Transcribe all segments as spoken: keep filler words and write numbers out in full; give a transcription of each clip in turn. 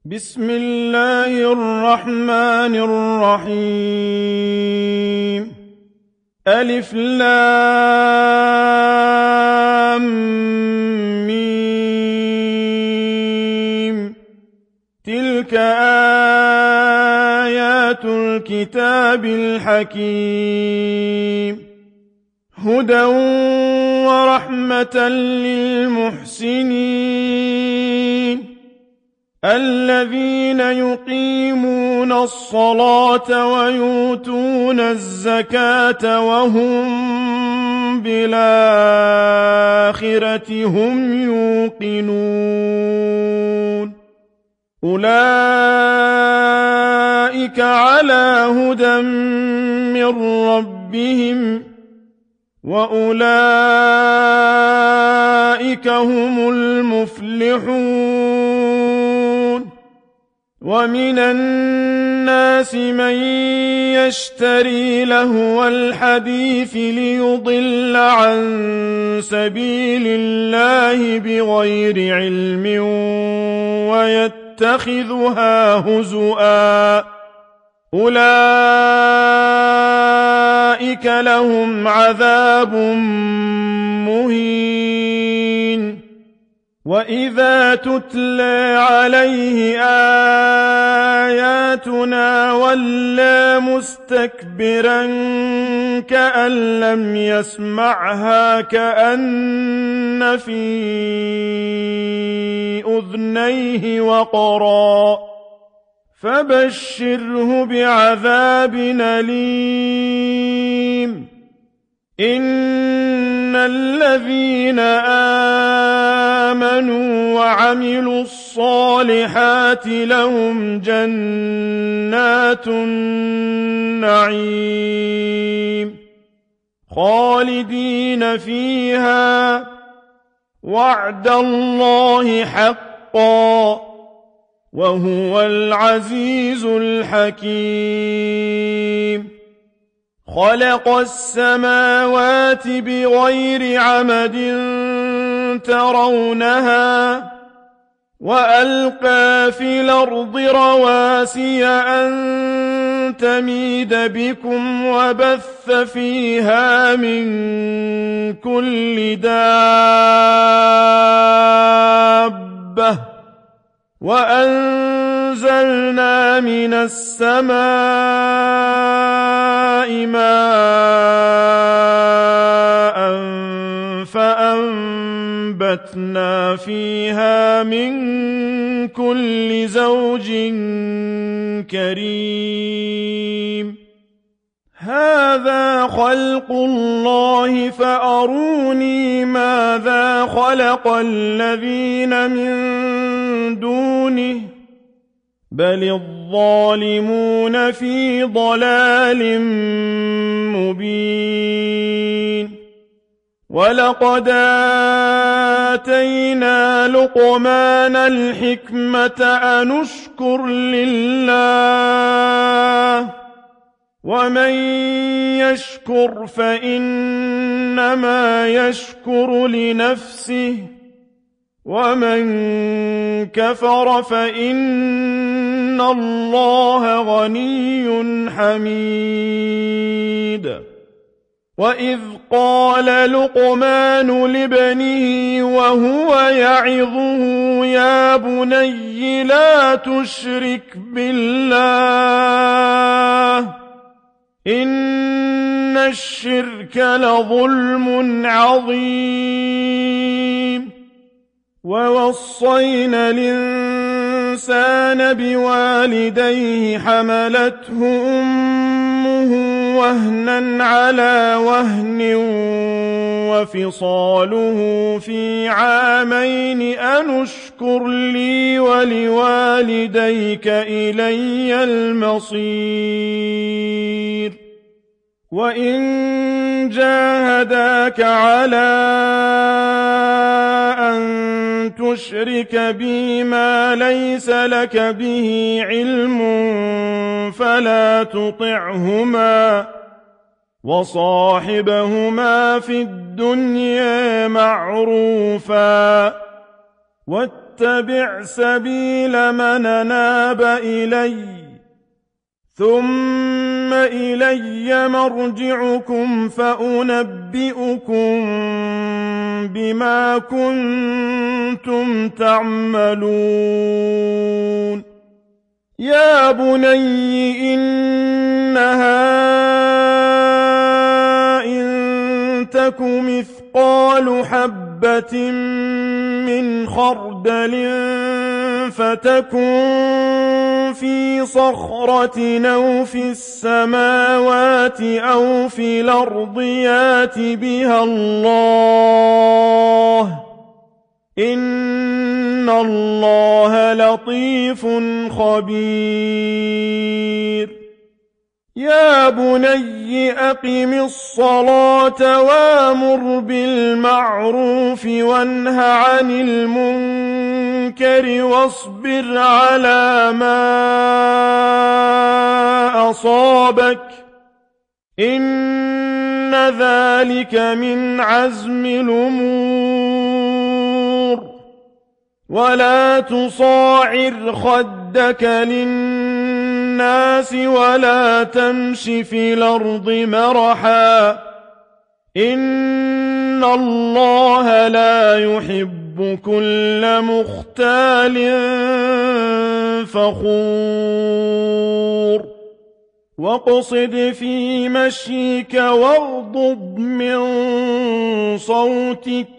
بسم الله الرحمن الرحيم. ألف لام ميم. تلك آيات الكتاب الحكيم، هدى ورحمة للمحسنين الذين يقيمون الصلاة ويؤتون الزكاة وهم بالآخرة هم يوقنون. أولئك على هدى من ربهم وأولئك هم المفلحون. ومن الناس من يشتري لهو الحديث ليضل عن سبيل الله بغير علم ويتخذها هزؤا، أولئك لهم عذاب مهين. وإذا تتلى عليه آياتنا ولى مستكبرا كأن لم يسمعها كأن في أذنيه وقرا، فبشره بعذاب أليم. إن الذين آمنوا وعملوا الصالحات لهم جنات النعيم خالدين فيها، وعد الله حقا، وهو العزيز الحكيم. خلق السماوات بغير عمد ترونها، وألقى في الأرض رواسي أن تميد بكم وبث فيها من كل دابة، وأنزلنا من السماء ماء فأنبتنا فيها من كل زوج كريم. هذا خلق الله فأروني ماذا خلق الذين من دونه، بل الظالمون في ضلال مبين. ولقد آتينا لقمان الحكمة أن اشكر لله، ومن يشكر فإنما يشكر لنفسه، ومن كفر فإن الله غني حميد. وإذ قال لقمان لابنه وهو يعظه يا بني لا تشرك بالله إن الشرك لظلم عظيم. ووصينا الإنسان بوالديه حملته أمه وهنا على وهن وفصاله في عامين أن اشكر لي ولوالديك إلي المصير. وإن جاهداك على أن تشرك بي ما ليس لك به علم فلا تطعهما، وصاحبهما في الدنيا معروفا، واتبع واتبع سبيل من أناب إليّ ثم إلي مرجعكم فأنبئكم بما كنتم تعملون يا بني إنها إن تك مثقال حبة من خردل فتكن في صخرة أو في السماوات أو في الأرض يات بها الله إن الله لطيف خبير يا بني أقم الصلاة وامر بالمعروف وانه عن المنكر واصبر على ما أصابك إن ذلك من عزم الأمور ولا تصاعر خدك للناس ولا تمش في الأرض مرحا إن الله لا يحب كل مختال فخور واقصد في مشيك واغضض من صوتك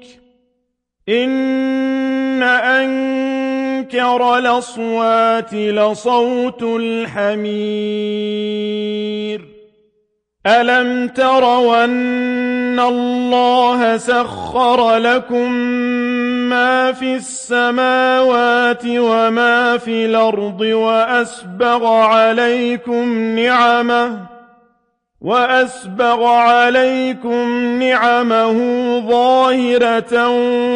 إن أنكر الأصوات لصوت الحمير ألم تروا أن الله سخر لكم ما في السماوات وما في الأرض وأسبغ عليكم نعمه وأسبغ عليكم نعمه ظاهرة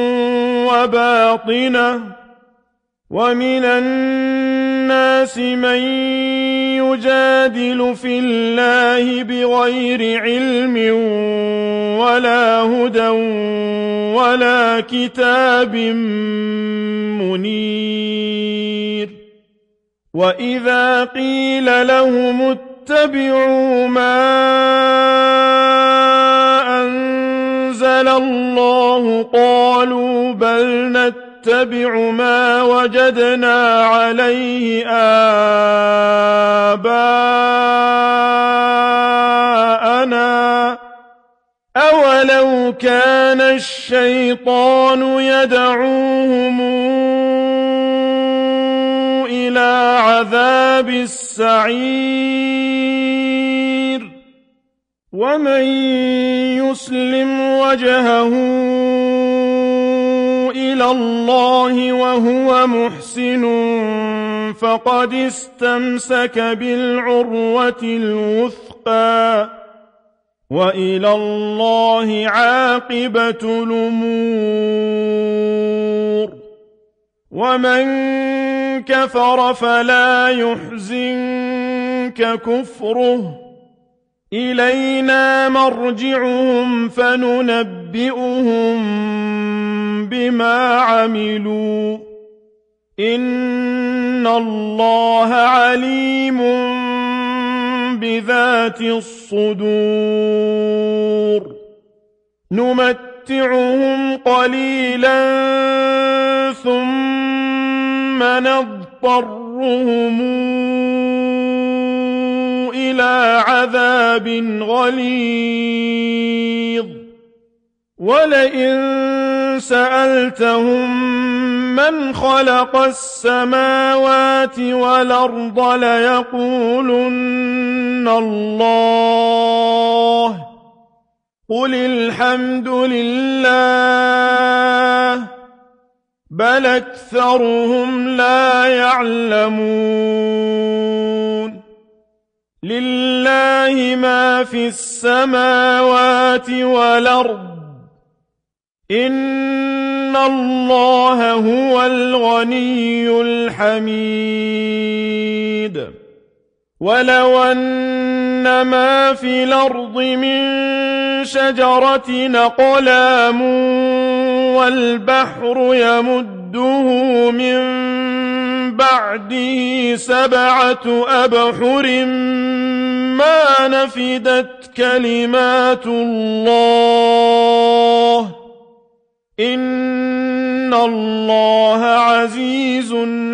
وباطنة ومن الناس من يجادل في الله بغير علم ولا هدى ولا كتاب منير وإذا قيل لهم اتبعوا ما أنزل الله قالوا بل نتبع ما وجدنا عليه آباءنا أولو كان الشيطان يدعوهم إلى عذاب السعير ومن يسلم وجهه إلى الله وهو محسن فقد استمسك بالعروة الوثقى وإلى الله عاقبة الأمور ومن كفر فلا يحزنك كفره إلينا مرجعهم فننبئهم بما عملوا إن الله عليم بذات الصدور نمتعهم قليلا ثم نضطرهم إلى عذاب غليظ ولئن سألتهم من خلق السماوات والأرض ليقولن الله قل الحمد لله بل أكثرهم لا يعلمون لله ما في السماوات والأرض إن الله هو الغني الحميد ولو أن ما في الأرض من شجرة أقلام والبحر يمده فنمده من بعده سبعة أبحر ما نفدت كلمات الله إن الله عزيز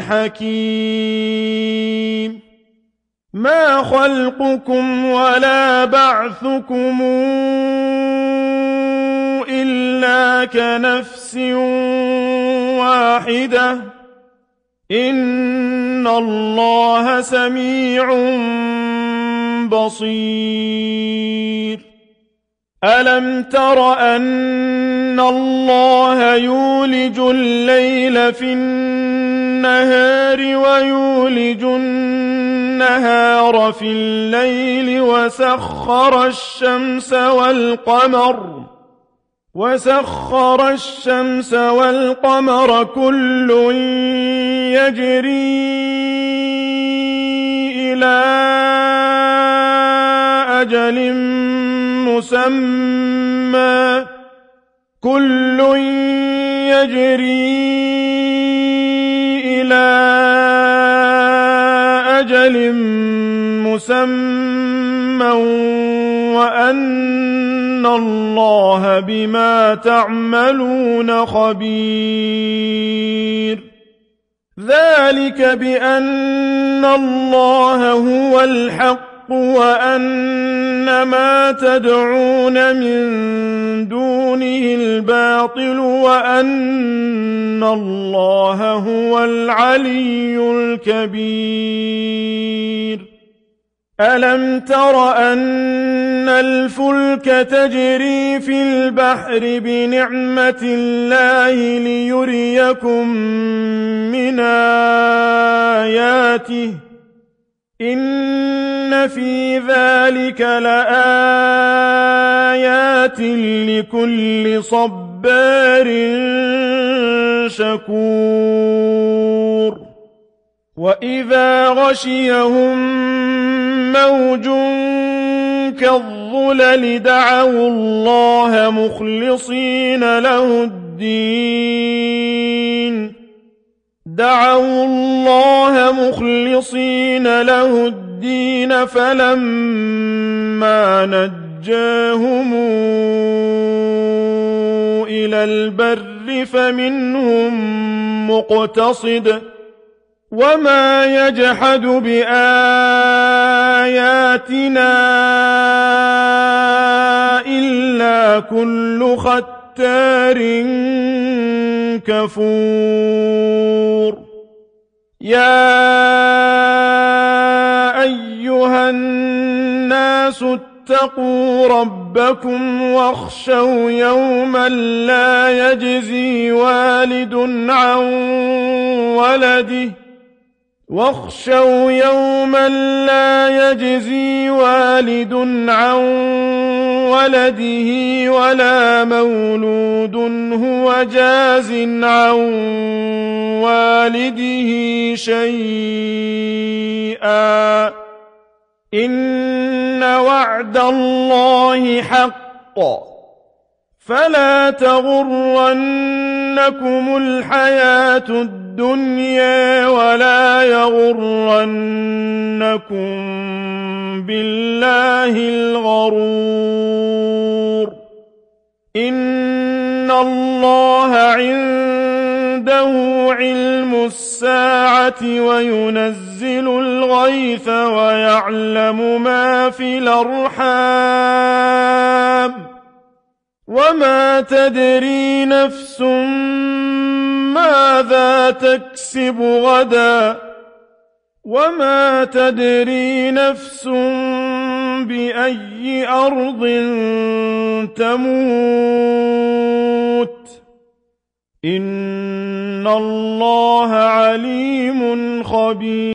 حكيم ما خلقكم ولا بعثكم إلا كنفس واحدة إن الله سميع بصير ألم تر أن الله يولج الليل في النهار ويولج النهار في الليل وسخر الشمس والقمر وسخر الشمس والقمر كل يجري إلى أجل مسمى كل يجري إلى أجل مسمى وأن الله بما تعملون خبير ذلك بأن الله هو الحق وأن ما تدعون من دونه الباطل وأن الله هو العلي الكبير ألم تر أن الفلك تجري في البحر بنعمة الله ليريكم من آياته إن في ذلك لآيات لكل صبار شكور وإذا غشيهم موج كالظلل دعوا الله مخلصين له الدين دعوا الله مخلصين له الدين فلما نجاهم إلى البر فمنهم مقتصد وما يجحد بآياتنا إلا كل ختار كفور يا أيها الناس اتقوا ربكم واخشوا يوما لا يجزي والد عن ولده واخشوا يوما لا يجزي والد عن ولده ولا مولود هو جاز عن والده شيئا إن وعد الله حق فلا تغرنكم الحياة الدنيا ولا يغرنكم بالله الغرور إن الله عنده علم الساعة وينزل الغيث ويعلم ما في الأرحام وما تدري نفس ماذا تكسب غدا وما تدري نفس بأي أرض تموت إن الله عليم خبير